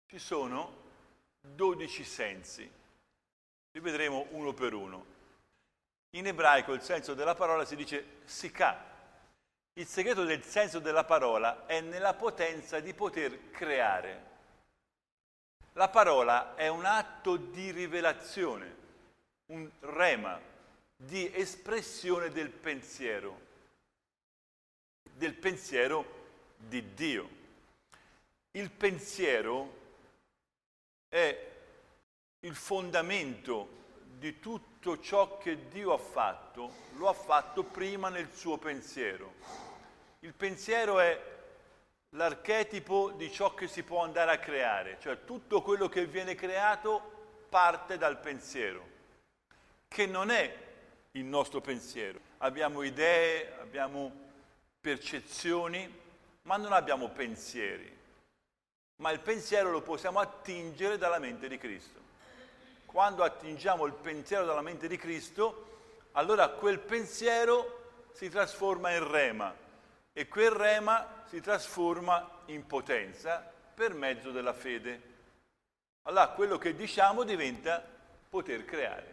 Ci sono 12 sensi, li vedremo uno per uno. In ebraico il senso della parola si dice sikà. Il segreto del senso della parola è nella potenza di poter creare. La parola è un atto di rivelazione, un rema, di espressione del pensiero di Dio. Il pensiero è il fondamento di tutto ciò che Dio ha fatto, lo ha fatto prima nel suo pensiero. Il pensiero è l'archetipo di ciò che si può andare a creare, cioè tutto quello che viene creato parte dal pensiero, che non è il nostro pensiero. Abbiamo idee, abbiamo percezioni, ma non abbiamo pensieri. Ma il pensiero lo possiamo attingere dalla mente di Cristo. Quando attingiamo il pensiero dalla mente di Cristo, allora quel pensiero si trasforma in rema e quel rema si trasforma in potenza per mezzo della fede. Allora quello che diciamo diventa poter creare.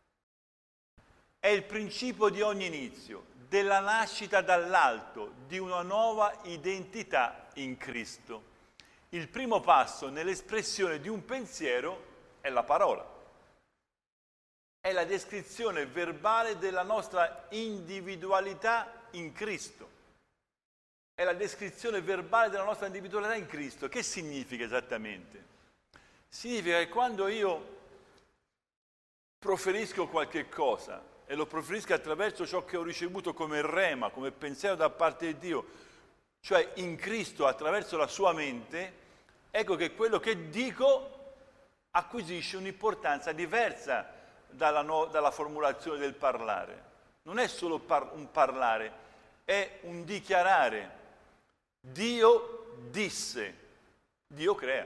È il principio di ogni inizio, della nascita dall'alto, di una nuova identità in Cristo. Il primo passo nell'espressione di un pensiero è la parola. È la descrizione verbale della nostra individualità in Cristo. È la descrizione verbale della nostra individualità in Cristo. Che significa esattamente? Significa che quando io proferisco qualche cosa e lo proferisco attraverso ciò che ho ricevuto come rema, come pensiero da parte di Dio, cioè in Cristo attraverso la sua mente, ecco che quello che dico acquisisce un'importanza diversa dalla formulazione del parlare. Non è solo un parlare, è un dichiarare. Dio disse, Dio crea.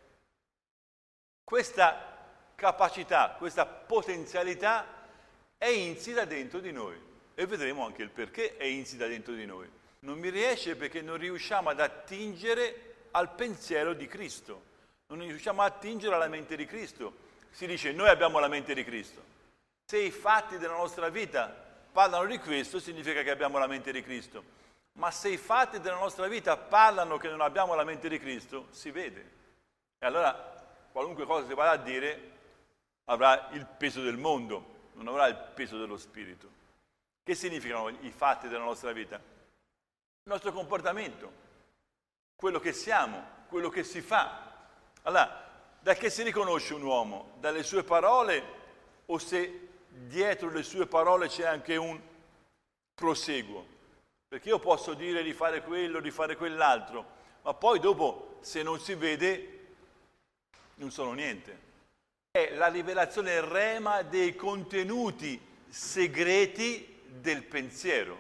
Questa capacità, questa potenzialità è insita dentro di noi e vedremo anche il perché è insita dentro di noi. Non mi riesce perché non riusciamo ad attingere al pensiero di Cristo, non riusciamo ad attingere alla mente di Cristo. Si dice noi abbiamo la mente di Cristo. Se i fatti della nostra vita parlano di questo, significa che abbiamo la mente di Cristo. Ma se i fatti della nostra vita parlano che non abbiamo la mente di Cristo, si vede. E allora qualunque cosa si vada a dire avrà il peso del mondo, non avrà il peso dello Spirito. Che significano i fatti della nostra vita? Il nostro comportamento, quello che siamo, quello che si fa. Allora, da che si riconosce un uomo? Dalle sue parole o se dietro le sue parole c'è anche un proseguo? Perché io posso dire di fare quello, di fare quell'altro, ma poi dopo, se non si vede, non sono niente. È la rivelazione rema dei contenuti segreti del pensiero.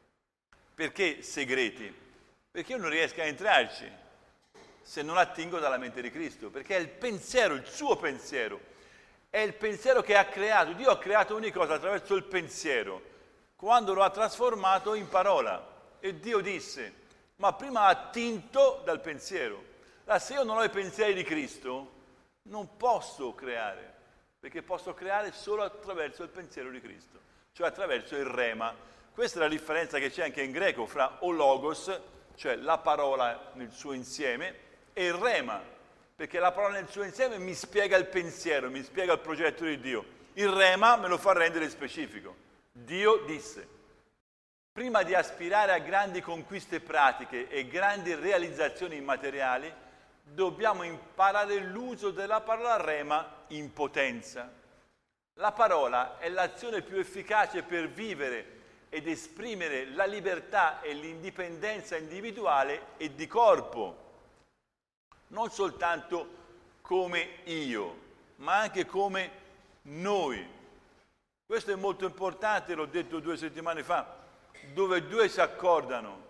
Perché segreti? Perché io non riesco a entrarci se non attingo dalla mente di Cristo, perché è il pensiero, il suo pensiero, è il pensiero che ha creato. Dio ha creato ogni cosa attraverso il pensiero, quando lo ha trasformato in parola. E Dio disse, ma prima ha attinto dal pensiero. Allora, se io non ho i pensieri di Cristo, non posso creare, perché posso creare solo attraverso il pensiero di Cristo, cioè attraverso il rema. Questa è la differenza che c'è anche in greco fra o logos, cioè la parola nel suo insieme, e il rema, perché la parola nel suo insieme mi spiega il pensiero, mi spiega il progetto di Dio. Il rema me lo fa rendere specifico. Dio disse. Prima di aspirare a grandi conquiste pratiche e grandi realizzazioni immateriali, dobbiamo imparare l'uso della parola rema in potenza. La parola è l'azione più efficace per vivere ed esprimere la libertà e l'indipendenza individuale e di corpo, non soltanto come io, ma anche come noi. Questo è molto importante, l'ho detto 2 settimane fa, dove due si accordano,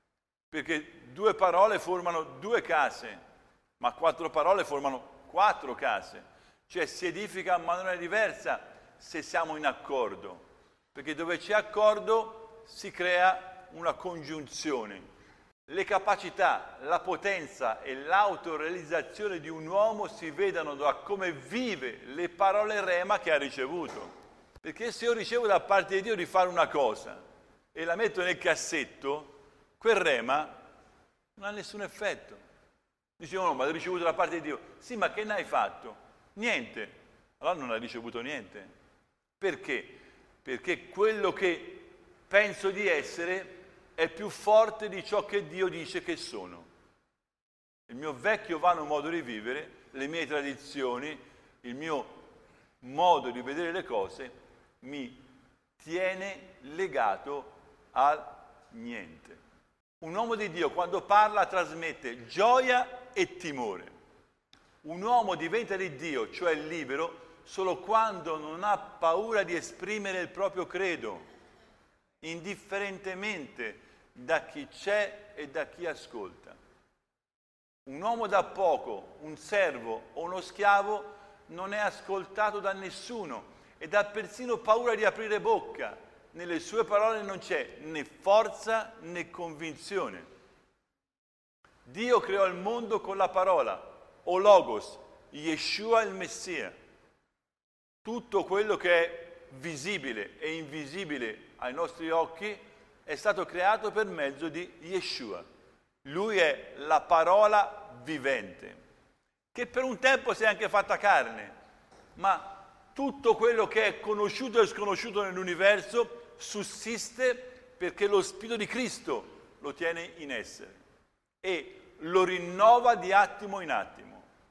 perché 2 parole formano 2 case, ma 4 parole formano 4 case. Cioè si edifica in maniera diversa se siamo in accordo, perché dove c'è accordo si crea una congiunzione. le capacità, la potenza e l'autorealizzazione di un uomo si vedano da come vive le parole rema che ha ricevuto. Perché se io ricevo da parte di Dio di fare una cosa e la metto nel cassetto, quel rema non ha nessun effetto. Dice, no, ma l'ho ricevuto da parte di Dio. Sì, ma che ne hai fatto? Niente. Allora non hai ricevuto niente. Perché? Perché quello che penso di essere è più forte di ciò che Dio dice che sono. Il mio vecchio vano modo di vivere, le mie tradizioni, il mio modo di vedere le cose mi tiene legato al niente. Un uomo di Dio quando parla trasmette gioia e timore. Un uomo diventa di Dio, cioè libero, solo quando non ha paura di esprimere il proprio credo, indifferentemente da chi c'è e da chi ascolta. Un uomo da poco, un servo o uno schiavo non è ascoltato da nessuno ed ha persino paura di aprire bocca. Nelle sue parole non c'è né forza né convinzione. Dio creò il mondo con la parola, o Logos, Yeshua il Messia. Tutto quello che è visibile e invisibile ai nostri occhi è stato creato per mezzo di Yeshua. Lui è la parola vivente, che per un tempo si è anche fatta carne, ma tutto quello che è conosciuto e sconosciuto nell'universo sussiste perché lo Spirito di Cristo lo tiene in essere e lo rinnova di attimo in attimo.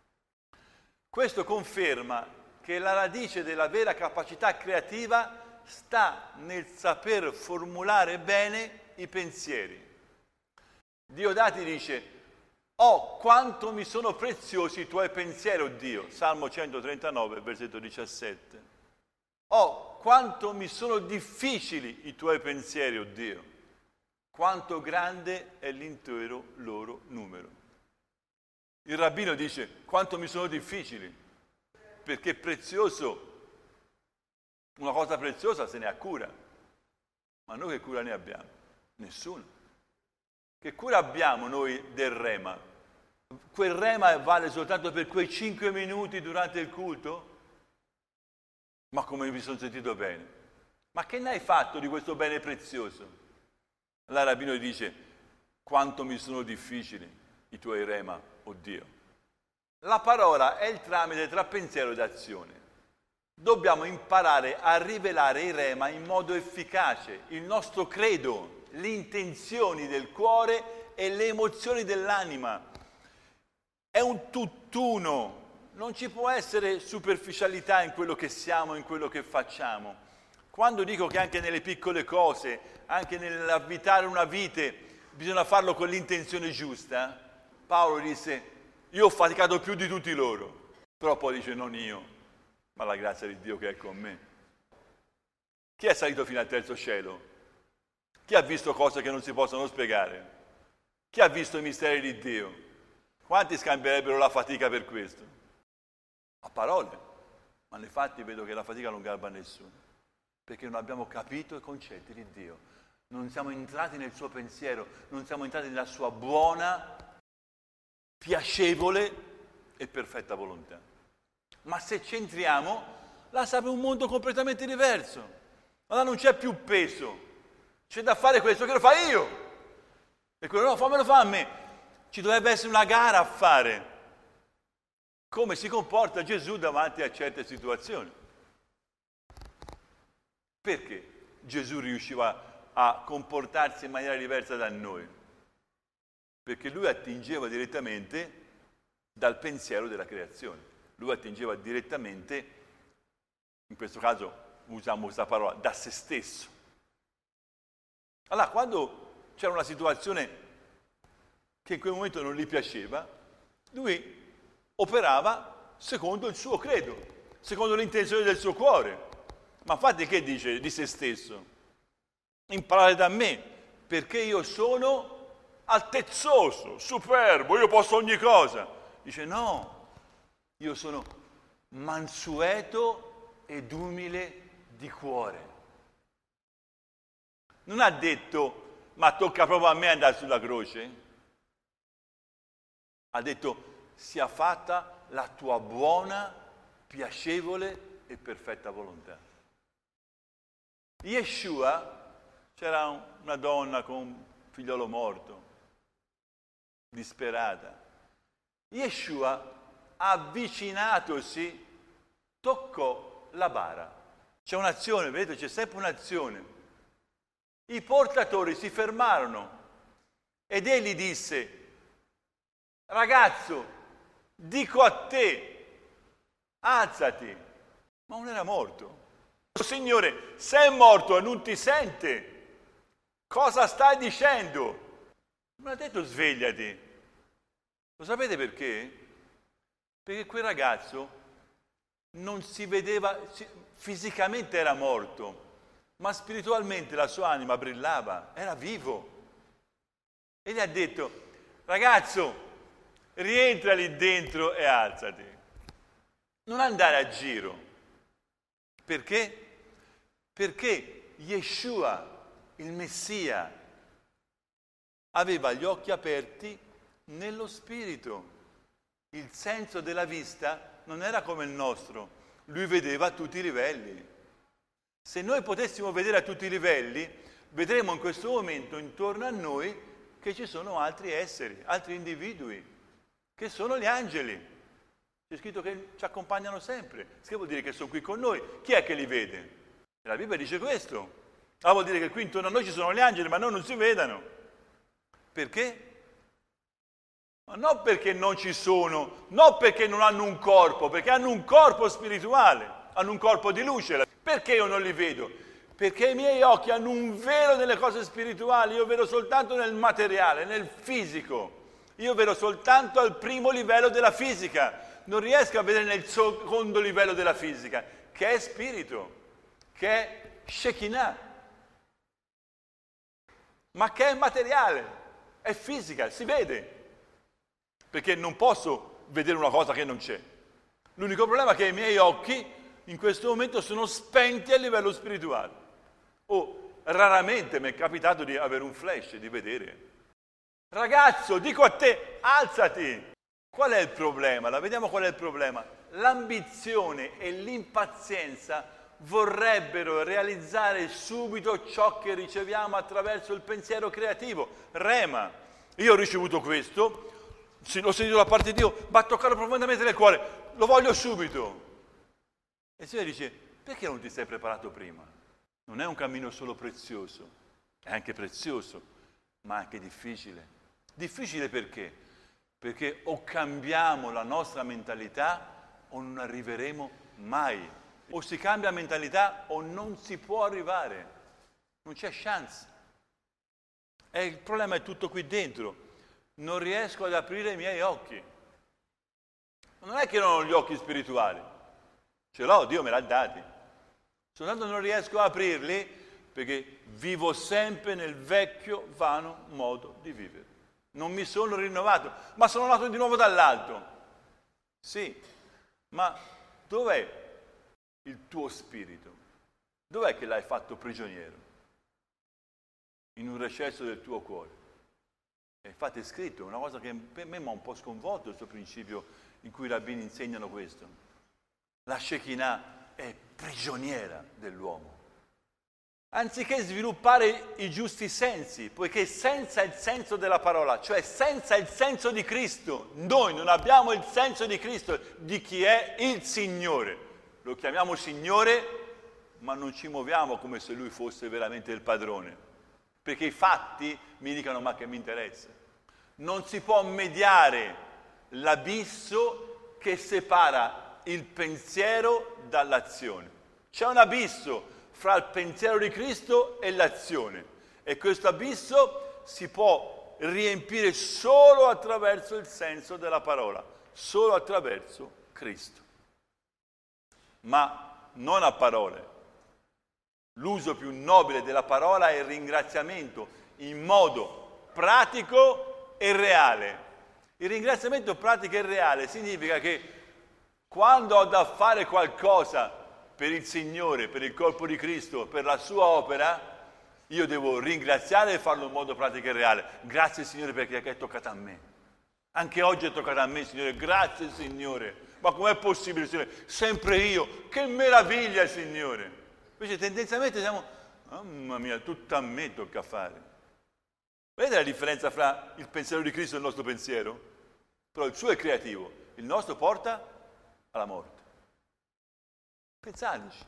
Questo conferma che la radice della vera capacità creativa sta nel saper formulare bene i pensieri. Diodati dice: «Oh, quanto mi sono preziosi i tuoi pensieri, oh Dio!» Salmo 139, versetto 17. «Oh, quanto mi sono difficili i tuoi pensieri, oh Dio! Quanto grande è l'intero loro numero!» Il rabbino dice: «Quanto mi sono difficili!» Perché prezioso, una cosa preziosa se ne ha cura. Ma noi che cura ne abbiamo? Nessuno. Che cura abbiamo noi del rema? Quel rema vale soltanto per quei 5 minuti durante il culto? Ma come mi sono sentito bene? Ma che ne hai fatto di questo bene prezioso? Allora il rabbino dice: quanto mi sono difficili i tuoi rema, oh Dio. La parola è il tramite tra pensiero ed azione. Dobbiamo imparare a rivelare i rema in modo efficace, il nostro credo, le intenzioni del cuore e le emozioni dell'anima. È un tutt'uno, non ci può essere superficialità in quello che siamo, in quello che facciamo. Quando dico che anche nelle piccole cose, anche nell'abitare una vite, bisogna farlo con l'intenzione giusta, Paolo disse: io ho faticato più di tutti loro, però poi dice: non io, ma la grazia di Dio che è con me. Chi è salito fino al terzo cielo? Chi ha visto cose che non si possono spiegare? Chi ha visto i misteri di Dio? Quanti scambierebbero la fatica per questo? A parole, ma nei fatti vedo che la fatica non garba a nessuno, perché non abbiamo capito i concetti di Dio, non siamo entrati nel suo pensiero, non siamo entrati nella sua buona, piacevole e perfetta volontà. Ma se ci entriamo, là sapre un mondo completamente diverso. Allora non c'è più peso, c'è da fare questo che lo fa io e quello no, fammelo fa a me. Ci dovrebbe essere una gara a fare come si comporta Gesù davanti a certe situazioni. Perché Gesù riusciva a comportarsi in maniera diversa da noi? Perché lui attingeva direttamente dal pensiero della creazione. Lui attingeva direttamente, in questo caso usiamo questa parola, da se stesso. Allora, quando c'era una situazione che in quel momento non gli piaceva, lui operava secondo il suo credo, secondo l'intenzione del suo cuore. Ma infatti che dice di se stesso? Imparate da me, perché io sono altezzoso, superbo, io posso ogni cosa. Dice no, io sono mansueto ed umile di cuore. Non ha detto: ma tocca proprio a me andare sulla croce? Ha detto: sia fatta la tua buona, piacevole e perfetta volontà. Yeshua, c'era una donna con un figliolo morto, disperata. Yeshua, avvicinatosi, toccò la bara. C'è un'azione, vedete, c'è sempre un'azione. I portatori si fermarono ed egli disse: ragazzo, dico a te, alzati. Ma non era morto. Signore, se è morto e non ti sente, cosa stai dicendo? Non ha detto svegliati. Lo sapete perché? Perché quel ragazzo non si vedeva, fisicamente era morto, ma spiritualmente la sua anima brillava, era vivo. E gli ha detto: ragazzo, rientra lì dentro e alzati. Non andare a giro. Perché? Perché Yeshua, il Messia, aveva gli occhi aperti nello spirito. Il senso della vista non era come il nostro, lui vedeva a tutti i livelli. Se noi potessimo vedere a tutti i livelli, vedremo in questo momento intorno a noi che ci sono altri esseri, altri individui, che sono gli angeli. C'è scritto che ci accompagnano sempre, che vuol dire che sono qui con noi. Chi è che li vede? E la Bibbia dice questo. Vuol dire che qui intorno a noi ci sono gli angeli, ma noi non si vedano. Perché? Ma non perché non ci sono, non perché non hanno un corpo, perché hanno un corpo spirituale, hanno un corpo di luce. Perché io non li vedo? Perché i miei occhi hanno un velo nelle cose spirituali, io vedo soltanto nel materiale, nel fisico. Io vedo soltanto al primo livello della fisica, non riesco a vedere nel secondo livello della fisica, che è spirito, che è Shekinah, ma che è materiale, è fisica, si vede. Perché non posso vedere una cosa che non c'è. L'unico problema è che i miei occhi in questo momento sono spenti a livello spirituale. O raramente mi è capitato di avere un flash, di vedere. Ragazzo, dico a te, alzati! Qual è il problema? La vediamo qual è il problema. L'ambizione e l'impazienza vorrebbero realizzare subito ciò che riceviamo attraverso il pensiero creativo. Rema. Io ho ricevuto questo, l'ho sentito da parte di Dio, va a toccare profondamente nel cuore, lo voglio subito. E il Signore dice: perché non ti sei preparato prima? Non è un cammino solo prezioso, è anche prezioso, ma anche difficile. Difficile perché? Perché o cambiamo la nostra mentalità o non arriveremo mai. O si cambia mentalità o non si può arrivare. Non c'è chance. E il problema è tutto qui dentro. Non riesco ad aprire i miei occhi. Non è che non ho gli occhi spirituali. Ce l'ho, Dio me l'ha dati. Soltanto non riesco a aprirli perché vivo sempre nel vecchio vano modo di vivere. Non mi sono rinnovato, ma sono nato di nuovo dall'alto. Sì, ma dov'è il tuo spirito? Dov'è che l'hai fatto prigioniero? In un recesso del tuo cuore. E infatti è scritto, una cosa che per me mi ha un po' sconvolto, questo principio in cui i rabbini insegnano questo. La Shekinah è prigioniera dell'uomo. Anziché sviluppare i giusti sensi, poiché senza il senso della parola, cioè senza il senso di Cristo, noi non abbiamo il senso di Cristo, di chi è il Signore. Lo chiamiamo Signore, ma non ci muoviamo come se Lui fosse veramente il padrone, perché i fatti mi dicono: ma che mi interessa? Non si può mediare l'abisso che separa il pensiero dall'azione. C'è un abisso fra il pensiero di Cristo e l'azione, e questo abisso si può riempire solo attraverso il senso della parola, solo attraverso Cristo, ma non a parole. L'uso più nobile della parola è il ringraziamento in modo pratico e reale. Il ringraziamento pratico e reale significa che quando ho da fare qualcosa per il Signore, per il corpo di Cristo, per la sua opera, io devo ringraziare e farlo in modo pratico e reale. Grazie Signore perché hai toccato a me. Anche oggi è toccato a me, Signore, grazie Signore. Ma com'è possibile, Signore? Sempre io, che meraviglia, Signore. Invece tendenzialmente siamo, mamma mia, tutto a me tocca fare. Vedete la differenza fra il pensiero di Cristo e il nostro pensiero? Però il suo è creativo, il nostro porta alla morte. Pensateci.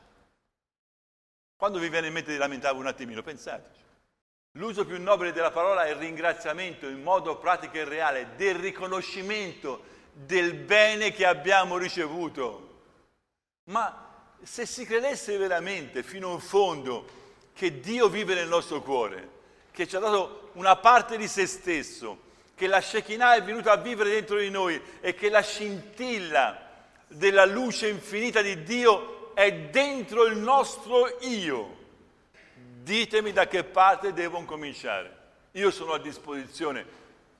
Quando vi viene in mente di lamentarvi un attimino, pensateci. L'uso più nobile della parola è il ringraziamento in modo pratico e reale del riconoscimento del bene che abbiamo ricevuto. Ma se si credesse veramente fino in fondo che Dio vive nel nostro cuore, che ci ha dato una parte di se stesso, che la Shekinah è venuta a vivere dentro di noi e che la scintilla della luce infinita di Dio è dentro il nostro io, ditemi da che parte devo cominciare. Io sono a disposizione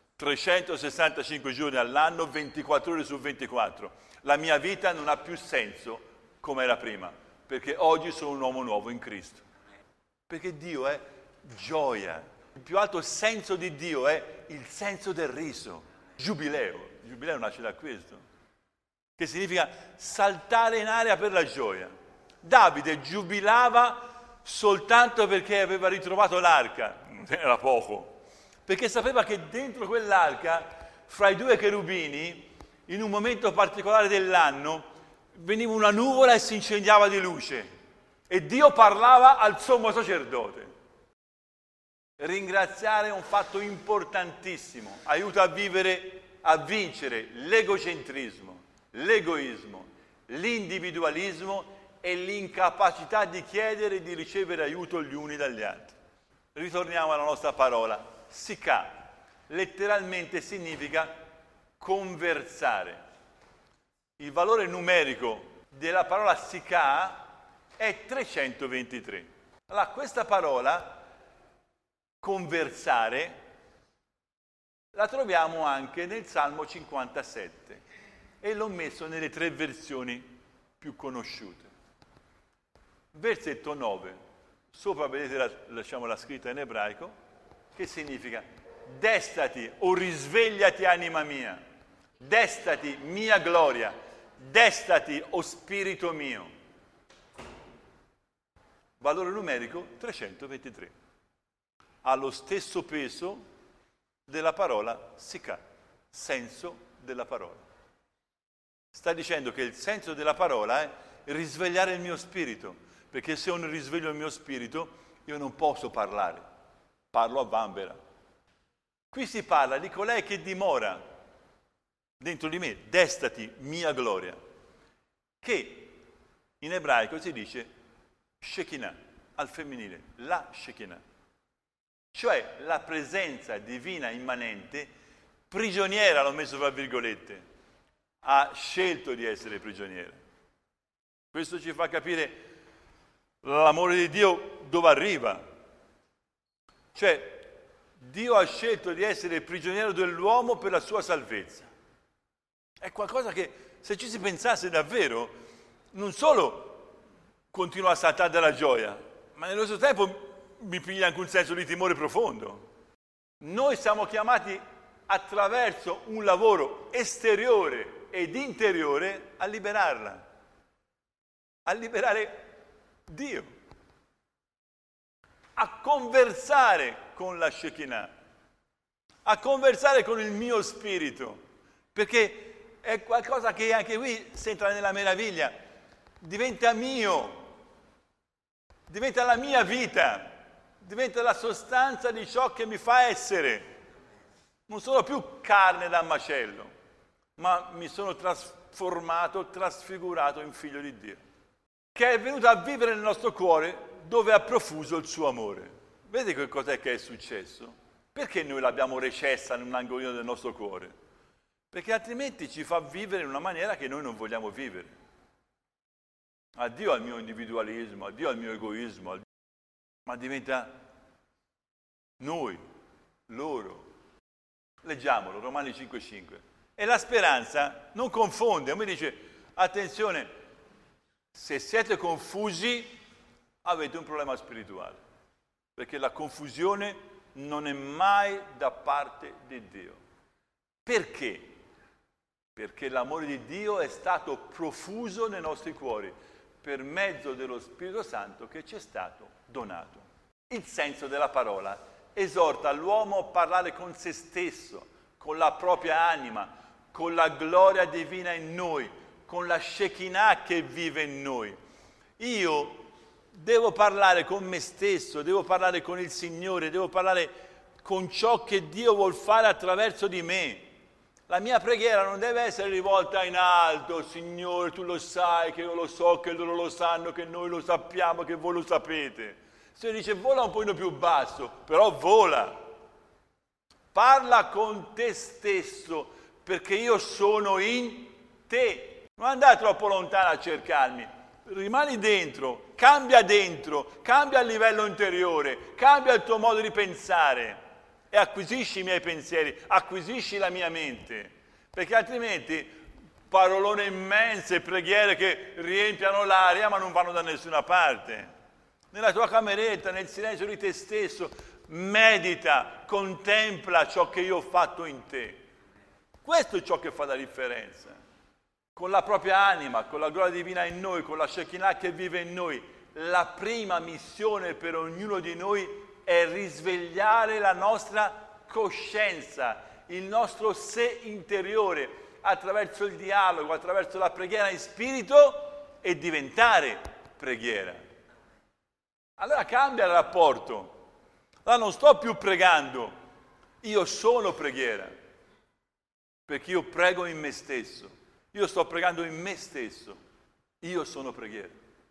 365 giorni all'anno, 24 ore su 24. La mia vita non ha più senso come era prima, perché oggi sono un uomo nuovo in Cristo. Perché Dio è gioia. Il più alto senso di Dio è il senso del riso. Giubileo. Giubileo nasce da questo, che significa saltare in aria per la gioia. Davide giubilava soltanto perché aveva ritrovato l'arca, era poco, perché sapeva che dentro quell'arca, fra i due cherubini, in un momento particolare dell'anno, veniva una nuvola e si incendiava di luce, e Dio parlava al sommo sacerdote. Ringraziare è un fatto importantissimo, aiuta a vincere l'egocentrismo, l'egoismo, l'individualismo e l'incapacità di chiedere e di ricevere aiuto gli uni dagli altri. Ritorniamo alla nostra parola. Sikah letteralmente significa conversare. Il valore numerico della parola Sikah è 323. Allora, questa parola conversare la troviamo anche nel Salmo 57 e l'ho messo nelle 3 versioni più conosciute. Versetto 9, sopra vedete la scritta in ebraico, che significa destati o risvegliati anima mia, destati mia gloria, destati o spirito mio. Valore numerico 323. Ha lo stesso peso della parola Sikah, senso della parola. Sta dicendo che il senso della parola è risvegliare il mio spirito, perché se io non risveglio il mio spirito, io non posso parlare, parlo a vanvera. Qui si parla di colei che dimora dentro di me, destati mia gloria, che in ebraico si dice Shekinah, al femminile, la Shekinah. Cioè la presenza divina immanente, prigioniera, l'ho messo fra virgolette, ha scelto di essere prigioniera. Questo ci fa capire l'amore di Dio dove arriva. Cioè, Dio ha scelto di essere prigioniero dell'uomo per la sua salvezza. È qualcosa che, se ci si pensasse davvero, non solo continua a saltare dalla gioia, ma nello stesso tempo mi piglia anche un senso di timore profondo. Noi siamo chiamati attraverso un lavoro esteriore ed interiore a liberarla, a liberare Dio, a conversare con la Shekinah, a conversare con il mio spirito, perché è qualcosa che anche qui si entra nella meraviglia, diventa mio, diventa la mia vita, diventa la sostanza di ciò che mi fa essere. Non sono più carne da macello, ma mi sono trasformato, trasfigurato in figlio di Dio, che è venuto a vivere nel nostro cuore dove ha profuso il suo amore. Vedete che cos'è che è successo? Perché noi l'abbiamo recessa in un angolino del nostro cuore? Perché altrimenti ci fa vivere in una maniera che noi non vogliamo vivere. Addio al mio individualismo, addio al mio egoismo, ma diventa noi, loro. Leggiamolo, Romani 5,5. E la speranza non confonde, mi dice, attenzione, se siete confusi avete un problema spirituale, perché la confusione non è mai da parte di Dio. Perché? Perché l'amore di Dio è stato profuso nei nostri cuori per mezzo dello Spirito Santo che ci è stato donato. Il senso della parola esorta l'uomo a parlare con se stesso, con la propria anima, con la gloria divina in noi, con la Shekinah che vive in noi. Io devo parlare con me stesso, devo parlare con il Signore, devo parlare con ciò che Dio vuol fare attraverso di me. La mia preghiera non deve essere rivolta in alto, Signore, tu lo sai, che io lo so, che loro lo sanno, che noi lo sappiamo, che voi lo sapete. Se dice vola un pochino più basso, però vola. Parla con te stesso, perché io sono in te. Non andare troppo lontano a cercarmi. Rimani dentro, cambia il livello interiore, cambia il tuo modo di pensare e acquisisci i miei pensieri, acquisisci la mia mente, perché altrimenti parolone immense, preghiere che riempiano l'aria ma non vanno da nessuna parte. Nella tua cameretta, nel silenzio di te stesso, medita, contempla ciò che io ho fatto in te. Questo è ciò che fa la differenza. Con la propria anima, con la gloria divina in noi, con la Shekinah che vive in noi, la prima missione per ognuno di noi è risvegliare la nostra coscienza, il nostro sé interiore, attraverso il dialogo, attraverso la preghiera in spirito e diventare preghiera. Allora cambia il rapporto. Allora non sto più pregando, io sono preghiera, perché io prego in me stesso. Io sto pregando in me stesso, io sono preghiera.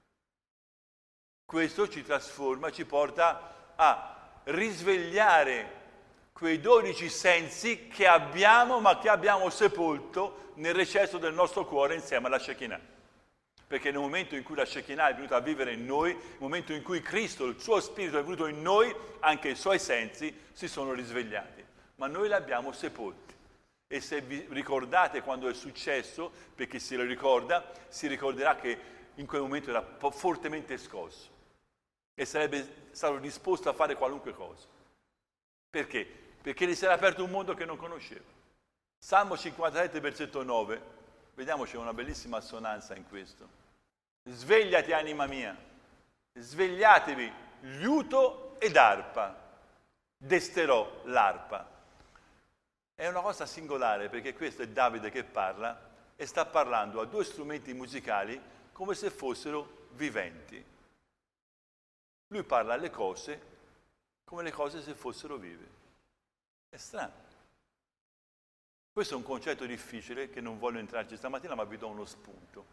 Questo ci trasforma, ci porta a risvegliare quei 12 sensi che abbiamo, ma che abbiamo sepolto nel recesso del nostro cuore insieme alla Shekinah. Perché nel momento in cui la Shekinah è venuta a vivere in noi, nel momento in cui Cristo, il suo Spirito è venuto in noi, anche i suoi sensi si sono risvegliati. Ma noi li abbiamo sepolti. E se vi ricordate quando è successo, perché se lo ricorda, si ricorderà che in quel momento era fortemente scosso e sarebbe stato disposto a fare qualunque cosa. Perché? Perché gli si era aperto un mondo che non conosceva. Salmo 57, versetto 9, vediamo c'è una bellissima assonanza in questo. Svegliati anima mia, svegliatevi liuto ed arpa, desterò l'arpa. È una cosa singolare perché questo è Davide che parla e sta parlando a due strumenti musicali come se fossero viventi. Lui parla alle cose come le cose se fossero vive. È strano. Questo è un concetto difficile che non voglio entrarci stamattina, ma vi do uno spunto.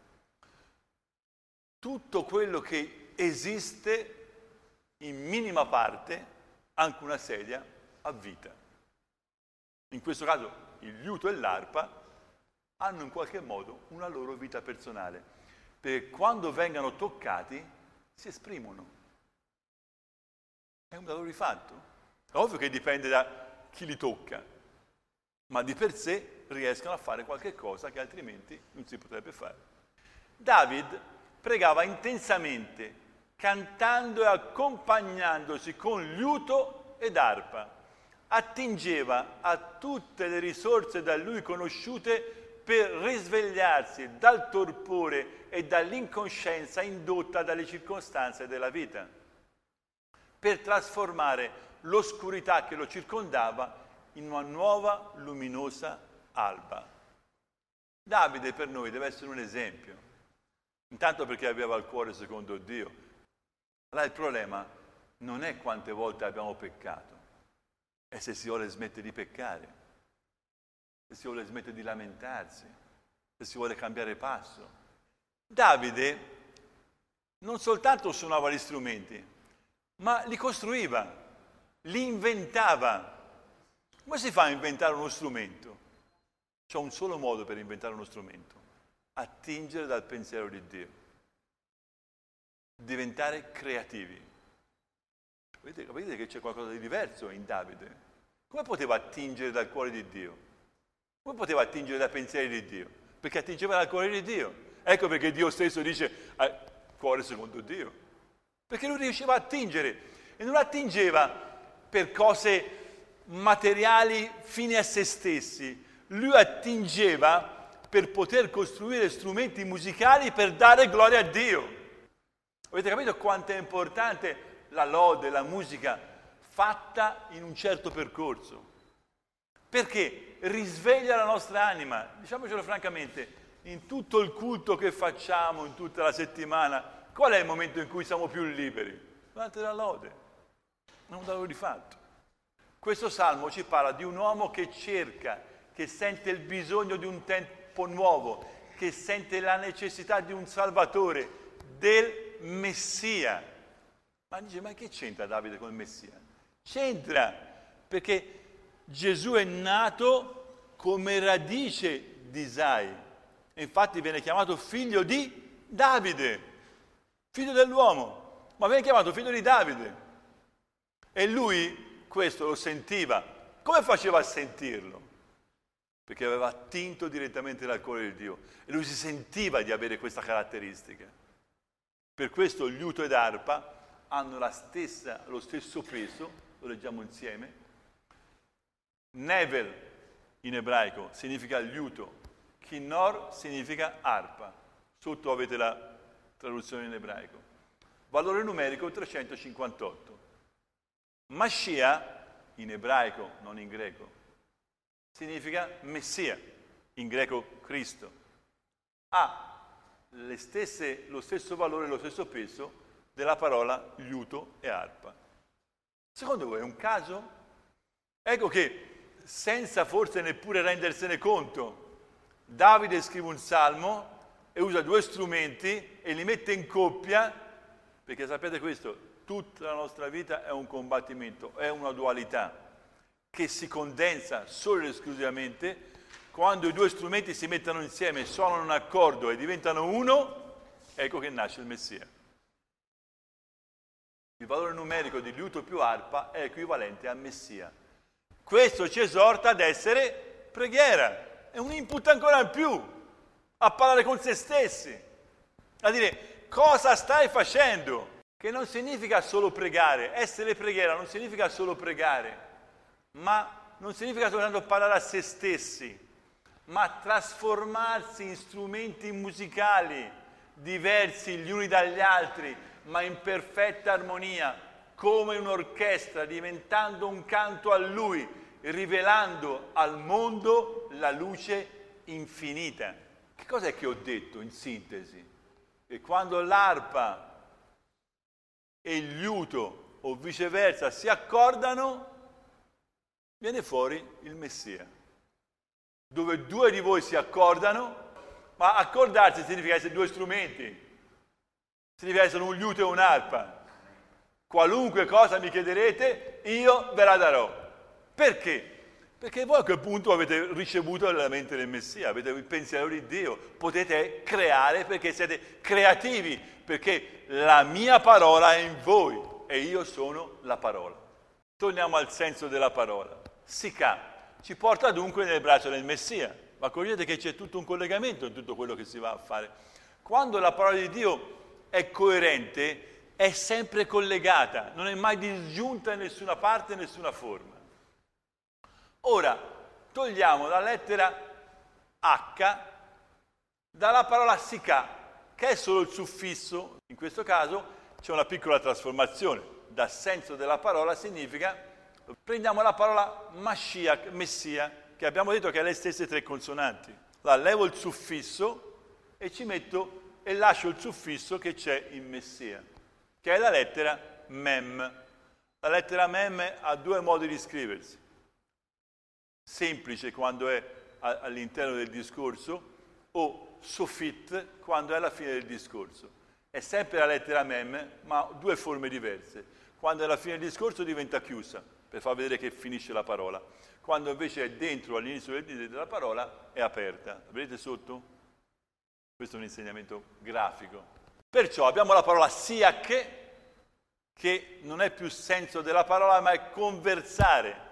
Tutto quello che esiste in minima parte, anche una sedia, ha vita. In questo caso il liuto e l'arpa hanno in qualche modo una loro vita personale, perché quando vengono toccati si esprimono. È un lavoro di fatto. È ovvio che dipende da chi li tocca, ma di per sé riescono a fare qualche cosa che altrimenti non si potrebbe fare. David pregava intensamente, cantando e accompagnandosi con liuto ed arpa. Attingeva a tutte le risorse da lui conosciute per risvegliarsi dal torpore e dall'incoscienza indotta dalle circostanze della vita, per trasformare l'oscurità che lo circondava in una nuova luminosa alba. Davide per noi deve essere un esempio, intanto perché aveva il cuore secondo Dio. Allora il problema non è quante volte abbiamo peccato, e se si vuole smettere di peccare, se si vuole smettere di lamentarsi, se si vuole cambiare passo. Davide non soltanto suonava gli strumenti, ma li costruiva, li inventava. Come si fa a inventare uno strumento? C'è un solo modo per inventare uno strumento: attingere dal pensiero di Dio, diventare creativi. Vedete che c'è qualcosa di diverso in Davide. Come poteva attingere dal cuore di Dio? Come poteva attingere dai pensieri di Dio? Perché attingeva dal cuore di Dio. Ecco perché Dio stesso dice cuore secondo Dio. Perché lui riusciva a attingere. E non attingeva per cose materiali fini a se stessi. lui attingeva per poter costruire strumenti musicali per dare gloria a Dio. Avete capito quanto è importante la lode, la musica fatta in un certo percorso? Perché risveglia la nostra anima, diciamocelo francamente, in tutto il culto che facciamo, in tutta la settimana, qual è il momento in cui siamo più liberi? Durante la lode, è un dato di fatto. Questo salmo ci parla di un uomo che cerca, che sente il bisogno di un tempo nuovo, che sente la necessità di un Salvatore, del Messia. Ma dice, ma che c'entra Davide col Messia? C'entra, perché Gesù è nato come radice di Isai. Infatti viene chiamato figlio di Davide, figlio dell'uomo, ma viene chiamato figlio di Davide. E lui questo lo sentiva. Come faceva a sentirlo? Perché aveva attinto direttamente dal cuore di Dio. E lui si sentiva di avere questa caratteristica. Per questo liuto ed arpa hanno lo stesso peso, lo leggiamo insieme. Nevel in ebraico significa liuto, kinnor significa arpa. Sotto avete la traduzione in ebraico. Valore numerico 358. Mashiach, in ebraico, non in greco, significa Messia, in greco Cristo. Ha lo stesso valore, lo stesso peso della parola liuto e arpa. Secondo voi è un caso? Ecco che, senza forse neppure rendersene conto, Davide scrive un salmo e usa due strumenti e li mette in coppia, perché sapete questo, tutta la nostra vita è un combattimento, è una dualità che si condensa solo ed esclusivamente quando i due strumenti si mettono insieme, suonano un accordo e diventano uno, ecco che nasce il Messia. Il valore numerico di liuto più arpa è equivalente a Messia. Questo ci esorta ad essere preghiera, è un input ancora in più, a parlare con se stessi, a dire cosa stai facendo, che non significa solo pregare, essere preghiera non significa solo pregare, ma non significa soltanto parlare a se stessi, ma trasformarsi in strumenti musicali diversi gli uni dagli altri, ma in perfetta armonia, come un'orchestra, diventando un canto a Lui, rivelando al mondo la luce infinita. Che cosa è che ho detto in sintesi? Che quando l'arpa e il liuto o viceversa si accordano, viene fuori il Messia. Dove due di voi si accordano, ma accordarsi significa essere due strumenti, significa essere un liuto e un'arpa. Qualunque cosa mi chiederete, io ve la darò. Perché? Perché voi a quel punto avete ricevuto la mente del Messia, avete il pensiero di Dio, potete creare perché siete creativi, perché la mia parola è in voi e io sono la parola. Torniamo al senso della parola. Sikà ci porta dunque nel braccio del Messia, ma accorgete che c'è tutto un collegamento in tutto quello che si va a fare. Quando la parola di Dio è coerente, è sempre collegata, non è mai disgiunta in nessuna parte, in nessuna forma. Ora, togliamo la lettera H dalla parola Sikà, che è solo il suffisso. In questo caso c'è una piccola trasformazione. Dal senso della parola significa, prendiamo la parola Mashiach, Messia, che abbiamo detto che ha le stesse tre consonanti. La levo il suffisso e ci metto e lascio il suffisso che c'è in Messia, che è la lettera Mem. La lettera Mem ha due modi di scriversi. Semplice quando è all'interno del discorso o sofit quando è alla fine del discorso. È sempre la lettera Mem, ma ha due forme diverse. Quando è alla fine del discorso diventa chiusa, per far vedere che finisce la parola. Quando invece è dentro, all'inizio della parola, è aperta. La vedete sotto? Questo è un insegnamento grafico. Perciò abbiamo la parola siach, che non è più senso della parola, ma è conversare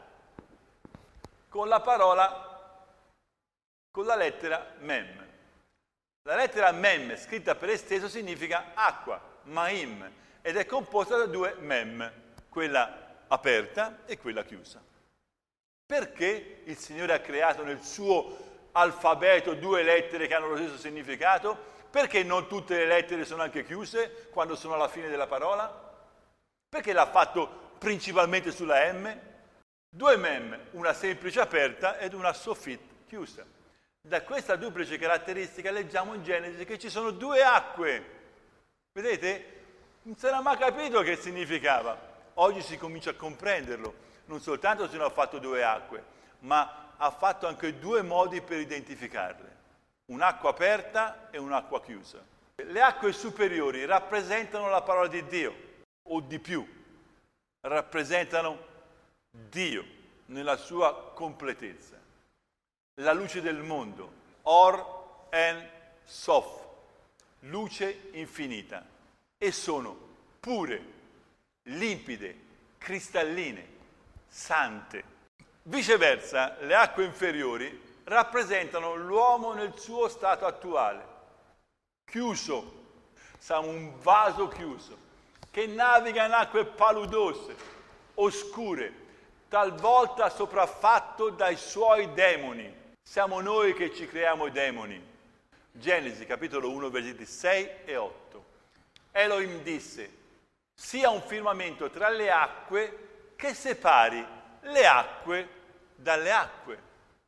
con la parola, con la lettera Mem. La lettera Mem, scritta per esteso, significa acqua, Maim, ed è composta da due Mem, quella aperta e quella chiusa. Perché il Signore ha creato nel suo alfabeto 2 lettere che hanno lo stesso significato? Perché non tutte le lettere sono anche chiuse quando sono alla fine della parola? Perché l'ha fatto principalmente sulla M? 2 mem, una semplice aperta ed una soffit chiusa. Da questa duplice caratteristica leggiamo in Genesi che ci sono 2 acque. Vedete? Non si era mai capito che significava. Oggi si comincia a comprenderlo. Non soltanto se ne ha fatto 2 acque, ma ha fatto anche 2 modi per identificarle. Un'acqua aperta e un'acqua chiusa. Le acque superiori rappresentano la parola di Dio, o di più, rappresentano Dio nella sua completezza. La luce del mondo, Or en Sof, luce infinita, e sono pure, limpide, cristalline, sante. Viceversa, le acque inferiori rappresentano l'uomo nel suo stato attuale, chiuso, siamo un vaso chiuso, che naviga in acque paludose, oscure, talvolta sopraffatto dai suoi demoni. Siamo noi che ci creiamo i demoni. Genesi capitolo 1 versetti 6 e 8. Elohim disse: sia un firmamento tra le acque che separi le acque dalle acque.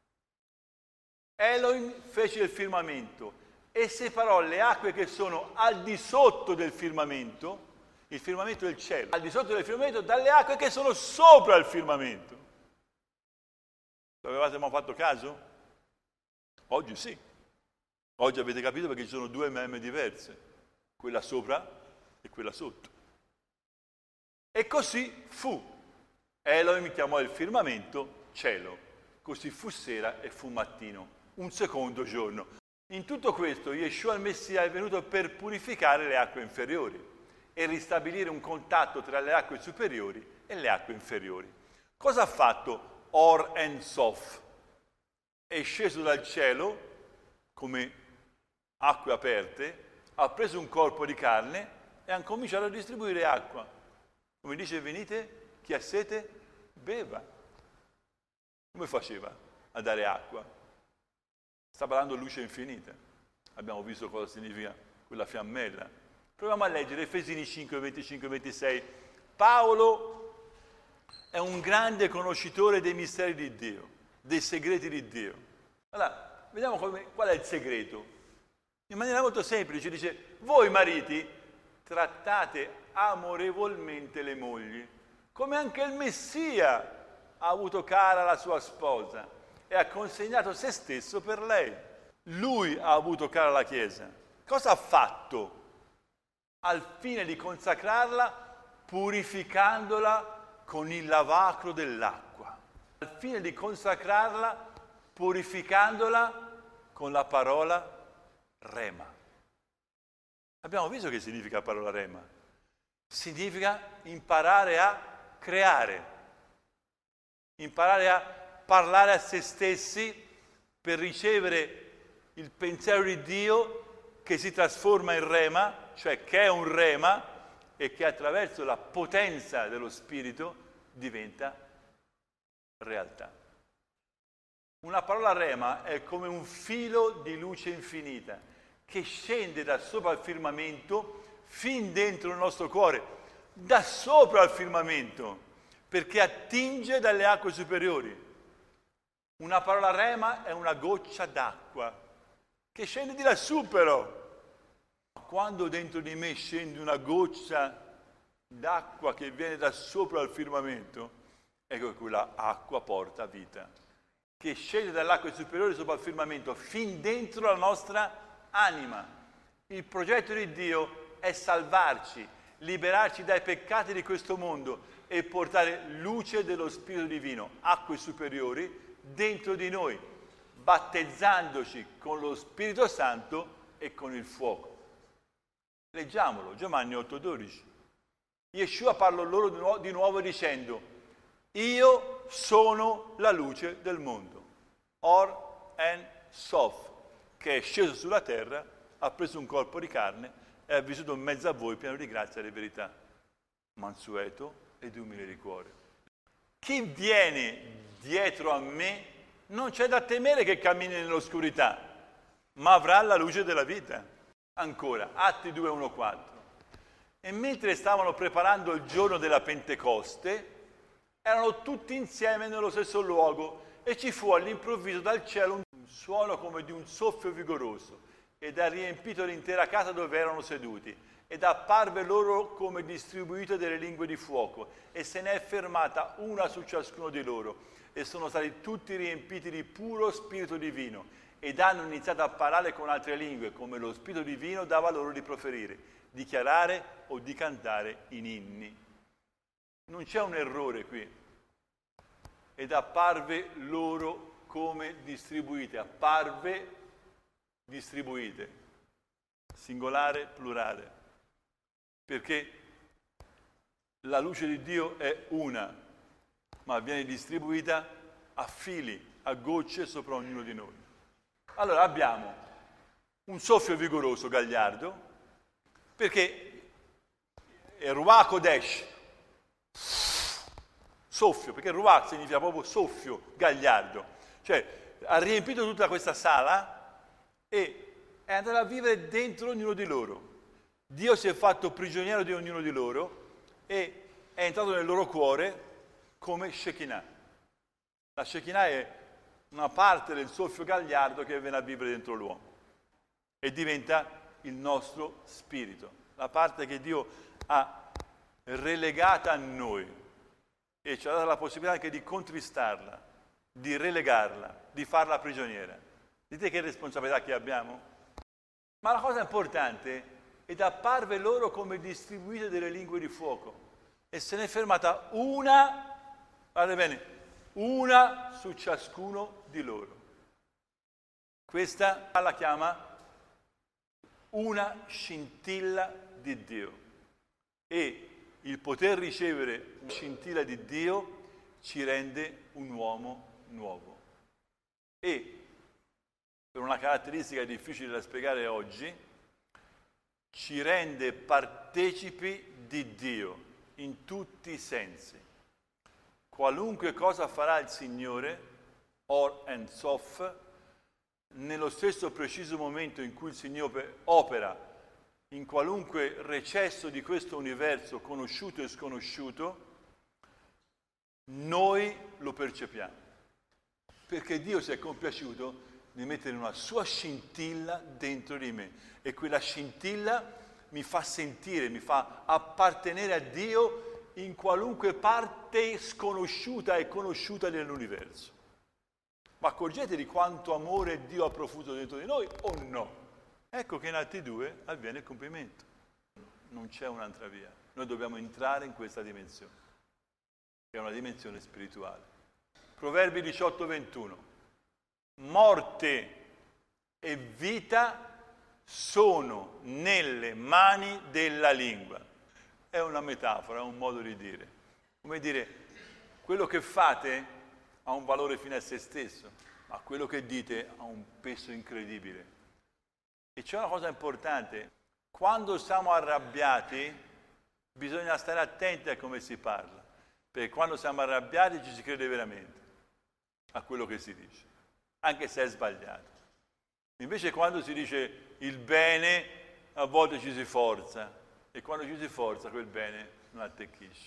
Elohim fece il firmamento e separò le acque che sono al di sotto del firmamento, il firmamento del cielo, al di sotto del firmamento, dalle acque che sono sopra il firmamento. Avevate mai fatto caso? Oggi sì. Oggi avete capito perché ci sono 2 memme diverse, quella sopra e quella sotto. E così fu. Elohim chiamò il firmamento cielo, così fu sera e fu mattino, un secondo giorno. In tutto questo Yeshua il Messia è venuto per purificare le acque inferiori e ristabilire un contatto tra le acque superiori e le acque inferiori. Cosa ha fatto Or en Sof? È sceso dal cielo come acque aperte, ha preso un corpo di carne e ha cominciato a distribuire acqua. Come dice: venite, chi ha sete, beva. Come faceva a dare acqua? Sta parlando luce infinita. Abbiamo visto cosa significa quella fiammella. Proviamo a leggere Efesini 5, 25 e 26. Paolo è un grande conoscitore dei misteri di Dio, dei segreti di Dio. Allora, vediamo qual è il segreto. In maniera molto semplice dice: voi mariti trattate amorevolmente le mogli, come anche il Messia ha avuto cara la sua sposa e ha consegnato se stesso per lei. Lui ha avuto cara la Chiesa. Cosa ha fatto? Al fine di consacrarla, purificandola con il lavacro dell'acqua. Al fine di consacrarla, purificandola con la parola Rema. Abbiamo visto che significa la parola Rema. Significa imparare a creare, imparare a parlare a se stessi per ricevere il pensiero di Dio che si trasforma in Rema, cioè che è un Rema e che attraverso la potenza dello Spirito diventa realtà. Una parola Rema è come un filo di luce infinita che scende da sopra il firmamento fin dentro il nostro cuore, da sopra il firmamento, perché attinge dalle acque superiori. Una parola Rema è una goccia d'acqua che scende di lassù però. Quando dentro di me scende una goccia d'acqua che viene da sopra il firmamento, ecco che quella acqua porta vita, che scende dalle acque superiori sopra il firmamento, fin dentro la nostra anima. Il progetto di Dio è salvarci, liberarci dai peccati di questo mondo e portare luce dello Spirito Divino, acque superiori, dentro di noi, battezzandoci con lo Spirito Santo e con il fuoco. Leggiamolo, Giovanni 8,12. Yeshua parlò loro di nuovo dicendo: io sono la luce del mondo. Or en Sof, che è sceso sulla terra, ha preso un corpo di carne e ha vissuto in mezzo a voi pieno di grazia e di verità, mansueto ed umile di cuore. chi viene dietro a me non c'è da temere che cammini nell'oscurità, ma avrà la luce della vita. Ancora, Atti 2:1-4. E mentre stavano preparando il giorno della Pentecoste, erano tutti insieme nello stesso luogo e ci fu all'improvviso dal cielo un suono come di un soffio vigoroso ed ha riempito l'intera casa dove erano seduti ed apparve loro come distribuite delle lingue di fuoco e se ne è fermata una su ciascuno di loro e sono stati tutti riempiti di puro spirito divino ed hanno iniziato a parlare con altre lingue come lo spirito divino dava loro di proferire, dichiarare o di cantare in inni. Non c'è un errore qui. Ed apparve loro come distribuite, apparve distribuite, singolare, plurale, perché la luce di Dio è una, ma viene distribuita a fili, a gocce sopra ognuno di noi. Allora abbiamo un soffio vigoroso, gagliardo, perché è Ruach Kodesh, soffio, perché Ruach significa proprio soffio, gagliardo. Cioè, ha riempito tutta questa sala e è andato a vivere dentro ognuno di loro. Dio si è fatto prigioniero di ognuno di loro e è entrato nel loro cuore come Shekinah. La Shekinah è una parte del soffio gagliardo che viene a vivere dentro l'uomo e diventa il nostro spirito, la parte che Dio ha relegata a noi. E ci ha dato la possibilità anche di contristarla, di relegarla, di farla prigioniera. Dite che responsabilità che abbiamo? Ma la cosa importante ed apparve loro come distribuite delle lingue di fuoco e se ne è fermata una, guardate bene, una su ciascuno di loro. Questa la chiama una scintilla di Dio e il poter ricevere una scintilla di Dio ci rende un uomo nuovo. E per una caratteristica difficile da spiegare oggi, ci rende partecipi di Dio in tutti i sensi. Qualunque cosa farà il Signore, Or and Sof, nello stesso preciso momento in cui il Signore opera in qualunque recesso di questo universo conosciuto e sconosciuto, noi lo percepiamo. Perché Dio si è compiaciuto di mettere una sua scintilla dentro di me. E quella scintilla mi fa sentire, mi fa appartenere a Dio in qualunque parte sconosciuta e conosciuta nell'universo. Ma accorgete di quanto amore Dio ha profuso dentro di noi o no? Ecco che in Atti 2 avviene il compimento. Non c'è un'altra via. Noi dobbiamo entrare in questa dimensione, che è una dimensione spirituale. Proverbi 18:21. Morte e vita sono nelle mani della lingua. È una metafora, è un modo di dire. Come dire, quello che fate ha un valore fine a se stesso, ma quello che dite ha un peso incredibile. E c'è una cosa importante, quando siamo arrabbiati bisogna stare attenti a come si parla, perché quando siamo arrabbiati ci si crede veramente a quello che si dice, anche se è sbagliato. Invece quando si dice il bene, a volte ci si forza, e quando ci si forza quel bene non attecchisce.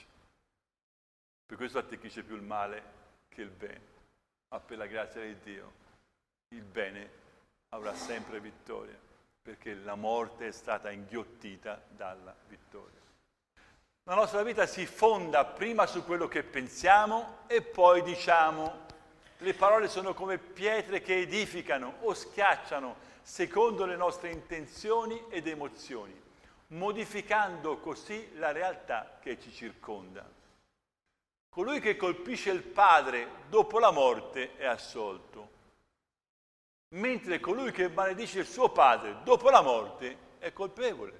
Per questo attecchisce più il male che il bene, ma per la grazia di Dio il bene avrà sempre vittoria, perché la morte è stata inghiottita dalla vittoria. La nostra vita si fonda prima su quello che pensiamo e poi diciamo. Le parole sono come pietre che edificano o schiacciano secondo le nostre intenzioni ed emozioni, modificando così la realtà che ci circonda. Colui che colpisce il padre dopo la morte è assolto, mentre colui che maledice il suo padre dopo la morte è colpevole.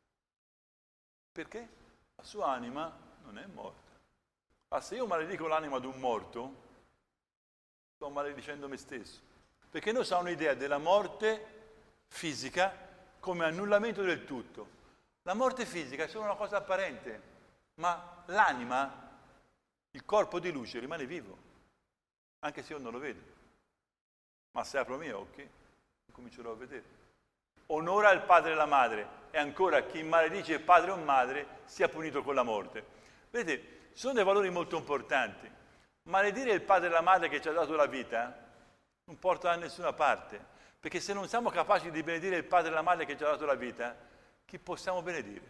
Perché? La sua anima non è morta. Ma se io maledico l'anima di un morto, sto maledicendo me stesso. Perché noi abbiamo un'idea della morte fisica come annullamento del tutto. La morte fisica è solo una cosa apparente, ma l'anima, il corpo di luce rimane vivo, anche se io non lo vedo. Ma se apro i miei occhi, comincerò a vedere. Onora il padre e la madre, e ancora chi maledice il padre o madre sia punito con la morte. Vedete, sono dei valori molto importanti. Maledire il padre e la madre che ci ha dato la vita non porta da nessuna parte, perché se non siamo capaci di benedire il padre e la madre che ci ha dato la vita, chi possiamo benedire?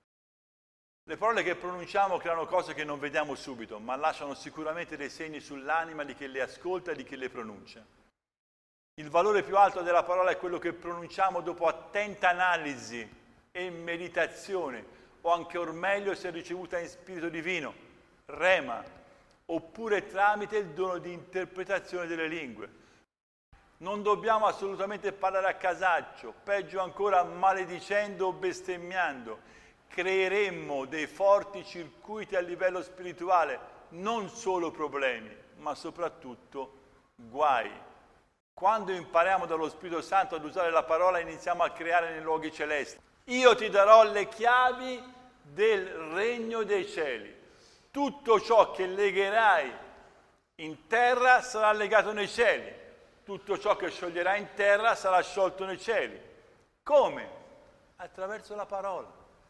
Le parole che pronunciamo creano cose che non vediamo subito, ma lasciano sicuramente dei segni sull'anima di chi le ascolta e di chi le pronuncia. Il valore più alto della parola è quello che pronunciamo dopo attenta analisi e meditazione, o anche or meglio se ricevuta in spirito divino, rema, oppure tramite il dono di interpretazione delle lingue. Non dobbiamo assolutamente parlare a casaccio, peggio ancora maledicendo o bestemmiando. Creeremmo dei forti circuiti a livello spirituale, non solo problemi, ma soprattutto guai. Quando impariamo dallo Spirito Santo ad usare la parola, iniziamo a creare nei luoghi celesti. Io ti darò le chiavi del regno dei cieli. Tutto ciò che legherai in terra sarà legato nei cieli. Tutto ciò che scioglierai in terra sarà sciolto nei cieli. Come? Attraverso la parola.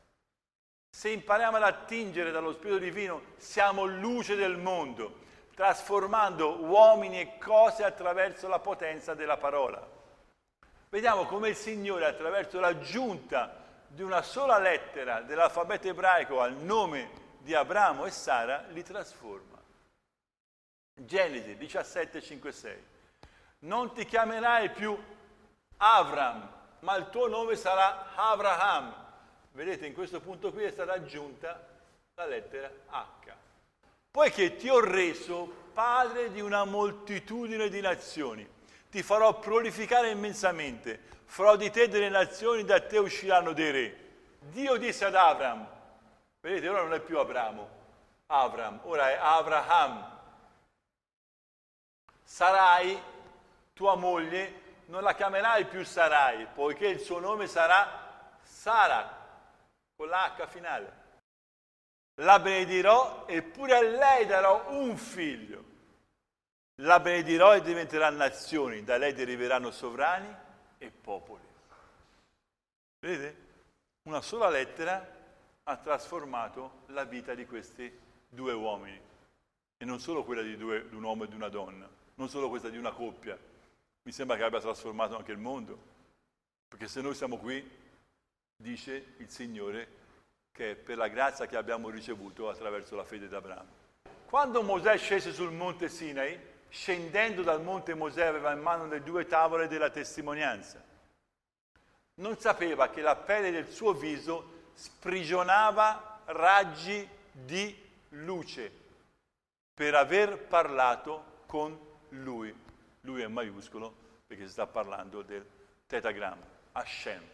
Se impariamo ad attingere dallo Spirito Divino, siamo luce del mondo, trasformando uomini e cose attraverso la potenza della parola. Vediamo come il Signore, attraverso l'aggiunta di una sola lettera dell'alfabeto ebraico al nome di Abramo e Sara, li trasforma. Genesi 17, 5, 6. Non ti chiamerai più Avram, ma il tuo nome sarà Abraham. Vedete, in questo punto qui è stata aggiunta la lettera H. Poiché ti ho reso padre di una moltitudine di nazioni, ti farò prolificare immensamente, farò di te delle nazioni, da te usciranno dei re. Dio disse ad Avram, vedete, ora non è più Abramo, Avram, ora è Abraham. Sarai, tua moglie, non la chiamerai più Sarai, poiché il suo nome sarà Sara, con la H finale. La benedirò e pure a lei darò un figlio. La benedirò e diventerà nazioni, da lei deriveranno sovrani e popoli. Vedete? Una sola lettera ha trasformato la vita di questi due uomini. E non solo quella di un uomo e di una donna, non solo questa di una coppia. Mi sembra che abbia trasformato anche il mondo. Perché se noi siamo qui, dice il Signore, che è per la grazia che abbiamo ricevuto attraverso la fede d'Abramo. Quando Mosè scese sul monte Sinai, scendendo dal monte Mosè aveva in mano le due tavole della testimonianza. Non sapeva che la pelle del suo viso sprigionava raggi di luce per aver parlato con lui. Lui è maiuscolo perché si sta parlando del tetagramma, Hashem.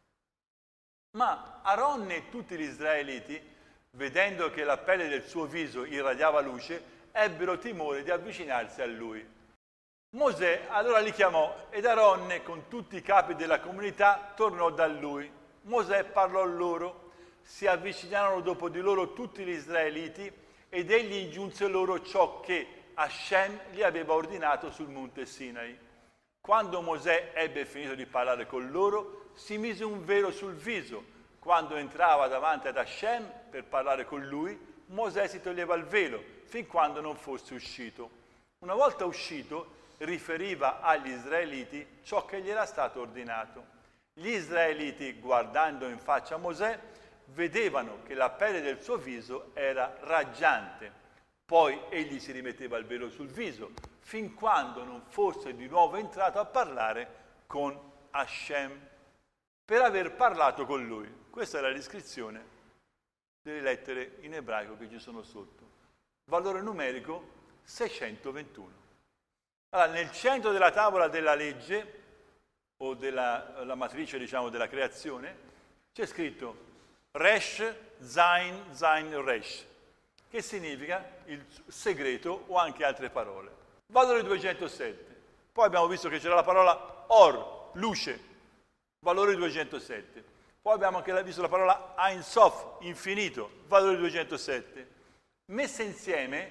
Ma Aaron e tutti gli israeliti, vedendo che la pelle del suo viso irradiava luce, ebbero timore di avvicinarsi a lui. Mosè allora li chiamò ed Aaron, con tutti i capi della comunità, tornò da lui. Mosè parlò loro, si avvicinarono dopo di loro tutti gli israeliti ed egli ingiunse loro ciò che Hashem gli aveva ordinato sul monte Sinai. Quando Mosè ebbe finito di parlare con loro, si mise un velo sul viso. Quando entrava davanti ad Hashem per parlare con lui, Mosè si toglieva il velo, fin quando non fosse uscito. Una volta uscito, riferiva agli israeliti ciò che gli era stato ordinato. Gli israeliti, guardando in faccia a Mosè, vedevano che la pelle del suo viso era raggiante. Poi egli si rimetteva il velo sul viso, fin quando non fosse di nuovo entrato a parlare con Hashem, per aver parlato con lui. Questa è la descrizione delle lettere in ebraico che ci sono sotto. Valore numerico 621. Allora, nel centro della tavola della legge, o della matrice, diciamo, della creazione, c'è scritto Resh, Zain, Zain, Resh, che significa il segreto o anche altre parole. Valore 207. Poi abbiamo visto che c'era la parola Or, luce, valore 207. Poi abbiamo anche visto la parola Ein Sof, infinito, valore 207. Messe insieme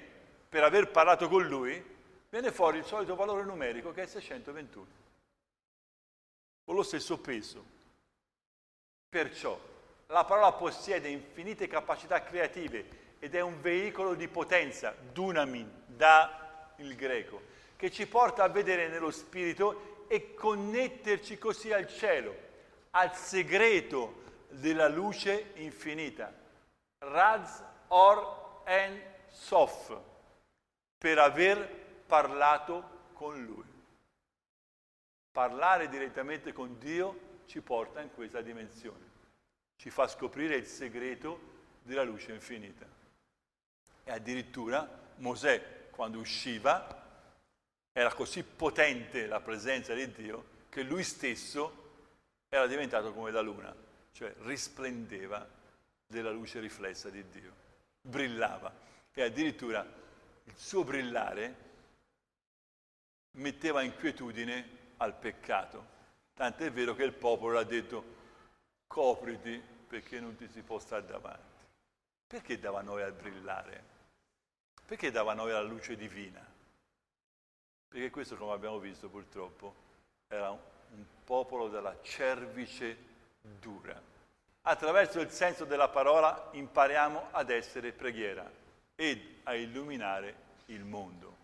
per aver parlato con lui, viene fuori il solito valore numerico che è 621, con lo stesso peso. Perciò la parola possiede infinite capacità creative ed è un veicolo di potenza, dunamin, da il greco, che ci porta a vedere nello spirito e connetterci così al cielo, al segreto della luce infinita. Raz, Or, En, Sof, per aver parlato con lui. Parlare direttamente con Dio ci porta in questa dimensione, ci fa scoprire il segreto della luce infinita. E addirittura Mosè, quando usciva, era così potente la presenza di Dio che lui stesso era diventato come la luna, cioè risplendeva della luce riflessa di Dio, brillava. E addirittura il suo brillare metteva inquietudine al peccato. Tant'è vero che il popolo ha detto: copriti perché non ti si può stare davanti. Perché dava noi al brillare? Perché dava noi la luce divina? Perché questo, come abbiamo visto purtroppo, era un popolo dalla cervice dura. Attraverso il senso della parola impariamo ad essere preghiera ed a illuminare il mondo.